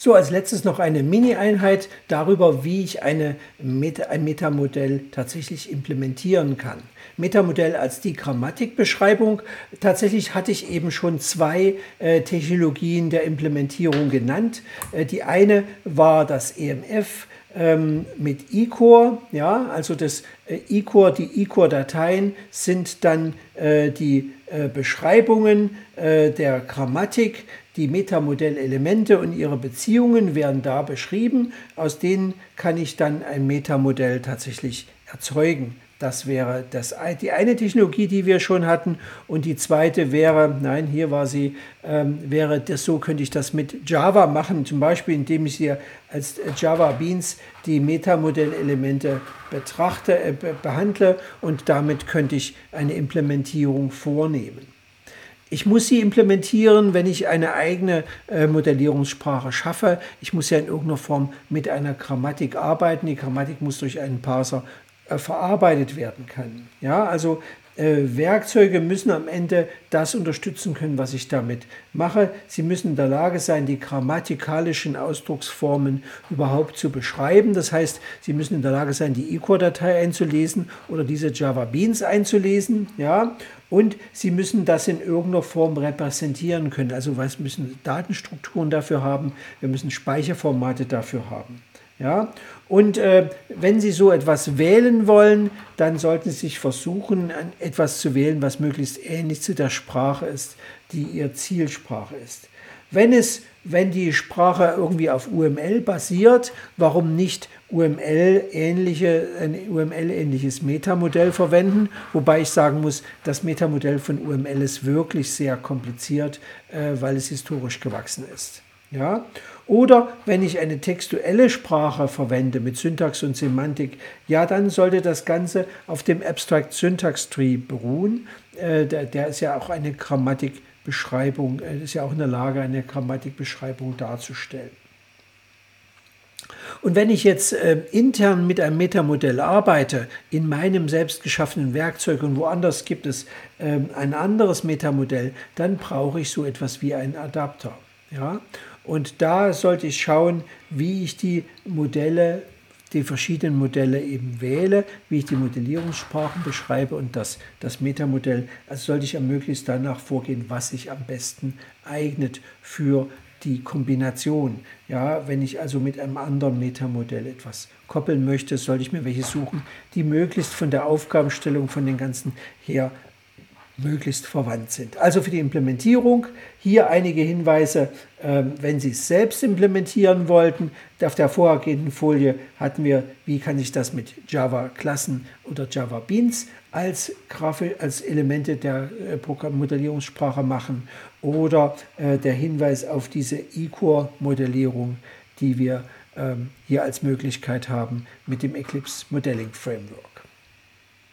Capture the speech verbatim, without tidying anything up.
So, als letztes noch eine Mini-Einheit darüber, wie ich eine Meta, ein Metamodell tatsächlich implementieren kann. Metamodell als die Grammatikbeschreibung. Tatsächlich hatte ich eben schon zwei äh, Technologien der Implementierung genannt. Äh, die eine war das E M F ähm, mit eCore, ja, also das äh, eCore, die eCore-Dateien sind dann äh, die äh, Beschreibungen äh, der Grammatik. Die Metamodellelemente und ihre Beziehungen werden da beschrieben. Aus denen kann ich dann ein Metamodell tatsächlich erzeugen. Das wäre das, die eine Technologie, die wir schon hatten. Und die zweite wäre, nein, hier war sie, ähm, wäre das so, könnte ich das mit Java machen. Zum Beispiel, indem ich hier als Java Beans die Metamodellelemente betrachte, äh, behandle. Und damit könnte ich eine Implementierung vornehmen. Ich muss sie implementieren, wenn ich eine eigene äh, Modellierungssprache schaffe. Ich muss ja in irgendeiner Form mit einer Grammatik arbeiten. Die Grammatik muss durch einen Parser äh, verarbeitet werden können. Ja, also äh, Werkzeuge müssen am Ende das unterstützen können, was ich damit mache. Sie müssen in der Lage sein, die grammatikalischen Ausdrucksformen überhaupt zu beschreiben. Das heißt, sie müssen in der Lage sein, die eCore-Datei einzulesen oder diese Java Beans einzulesen. Ja, und sie müssen das in irgendeiner Form repräsentieren können. Also wir müssen Datenstrukturen dafür haben, wir müssen Speicherformate dafür haben. Ja? Und äh, wenn Sie so etwas wählen wollen, dann sollten Sie sich versuchen, etwas zu wählen, was möglichst ähnlich zu der Sprache ist, die Ihr Zielsprache ist. Wenn es, wenn die Sprache irgendwie auf U M L basiert, warum nicht U M L-ähnliche, ein U M L-ähnliches Metamodell verwenden? Wobei ich sagen muss, das Metamodell von U M L ist wirklich sehr kompliziert, äh, weil es historisch gewachsen ist. Ja? Oder wenn ich eine textuelle Sprache verwende mit Syntax und Semantik, ja, dann sollte das Ganze auf dem Abstract Syntax Tree beruhen. Äh, der, der ist ja auch eine Grammatikbeschreibung, äh, ist ja auch in der Lage, eine Grammatikbeschreibung darzustellen. Und wenn ich jetzt äh, intern mit einem Metamodell arbeite, in meinem selbst geschaffenen Werkzeug und woanders gibt es äh, ein anderes Metamodell, dann brauche ich so etwas wie einen Adapter. Ja? Und da sollte ich schauen, wie ich die Modelle, die verschiedenen Modelle eben wähle, wie ich die Modellierungssprachen beschreibe und das, das Metamodell. Also sollte ich ja möglichst danach vorgehen, was sich am besten eignet für die Kombination. Ja, wenn ich also mit einem anderen Metamodell etwas koppeln möchte, sollte ich mir welche suchen, die möglichst von der Aufgabenstellung, von den ganzen her möglichst verwandt sind. Also für die Implementierung hier einige Hinweise, äh, wenn Sie es selbst implementieren wollten. Auf der vorhergehenden Folie hatten wir, wie kann ich das mit Java-Klassen oder Java Beans als, als Elemente der äh, Modellierungssprache machen oder äh, der Hinweis auf diese eCore-Modellierung, die wir ähm, hier als Möglichkeit haben mit dem Eclipse Modeling Framework.